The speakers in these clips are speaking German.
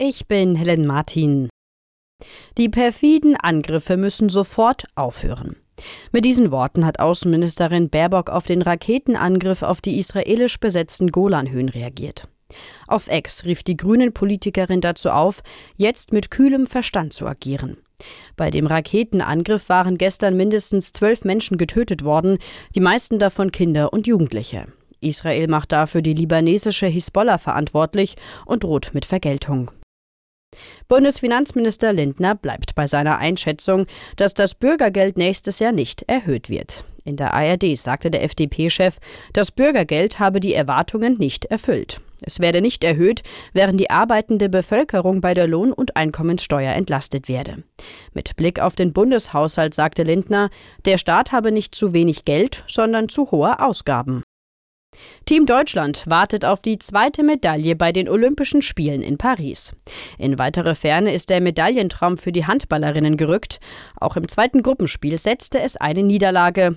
Ich bin Helen Martin. Die perfiden Angriffe müssen sofort aufhören. Mit diesen Worten hat Außenministerin Baerbock auf den Raketenangriff auf die israelisch besetzten Golanhöhen reagiert. Auf X rief die Grünen-Politikerin dazu auf, jetzt mit kühlem Verstand zu agieren. Bei dem Raketenangriff waren gestern mindestens 12 Menschen getötet worden, die meisten davon Kinder und Jugendliche. Israel macht dafür die libanesische Hisbollah verantwortlich und droht mit Vergeltung. Bundesfinanzminister Lindner bleibt bei seiner Einschätzung, dass das Bürgergeld nächstes Jahr nicht erhöht wird. In der ARD sagte der FDP-Chef, das Bürgergeld habe die Erwartungen nicht erfüllt. Es werde nicht erhöht, während die arbeitende Bevölkerung bei der Lohn- und Einkommenssteuer entlastet werde. Mit Blick auf den Bundeshaushalt sagte Lindner, der Staat habe nicht zu wenig Geld, sondern zu hohe Ausgaben. Team Deutschland wartet auf die zweite Medaille bei den Olympischen Spielen in Paris. In weitere Ferne ist der Medaillentraum für die Handballerinnen gerückt. Auch im zweiten Gruppenspiel setzte es eine Niederlage,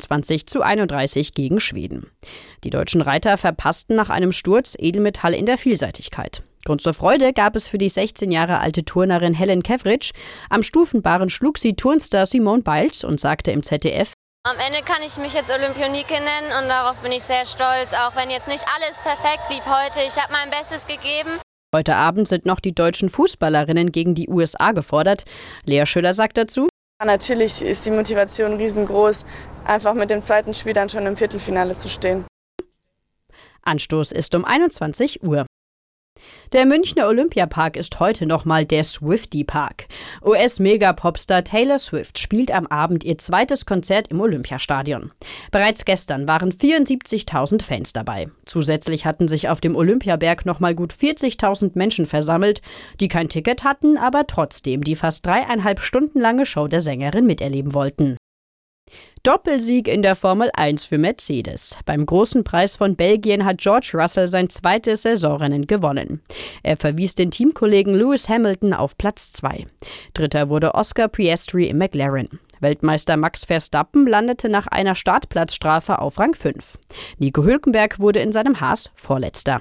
28:31 gegen Schweden. Die deutschen Reiter verpassten nach einem Sturz Edelmetall in der Vielseitigkeit. Grund zur Freude gab es für die 16 Jahre alte Turnerin Helen Kevritsch. Am Stufenbarren schlug sie Turnstar Simone Biles und sagte im ZDF: Am Ende kann ich mich jetzt Olympionike nennen und darauf bin ich sehr stolz, auch wenn jetzt nicht alles perfekt lief heute. Ich habe mein Bestes gegeben. Heute Abend sind noch die deutschen Fußballerinnen gegen die USA gefordert. Lea Schüller sagt dazu: Natürlich ist die Motivation riesengroß, einfach mit dem zweiten Spiel dann schon im Viertelfinale zu stehen. Anstoß ist um 21 Uhr. Der Münchner Olympiapark ist heute nochmal der Swiftie-Park. US-Megapopstar Taylor Swift spielt am Abend ihr zweites Konzert im Olympiastadion. Bereits gestern waren 74.000 Fans dabei. Zusätzlich hatten sich auf dem Olympiaberg nochmal gut 40.000 Menschen versammelt, die kein Ticket hatten, aber trotzdem die fast 3,5 Stunden lange Show der Sängerin miterleben wollten. Doppelsieg in der Formel 1 für Mercedes. Beim Großen Preis von Belgien hat George Russell sein zweites Saisonrennen gewonnen. Er verwies den Teamkollegen Lewis Hamilton auf Platz 2. Dritter wurde Oscar Piastri im McLaren. Weltmeister Max Verstappen landete nach einer Startplatzstrafe auf Rang 5. Nico Hülkenberg wurde in seinem Haas Vorletzter.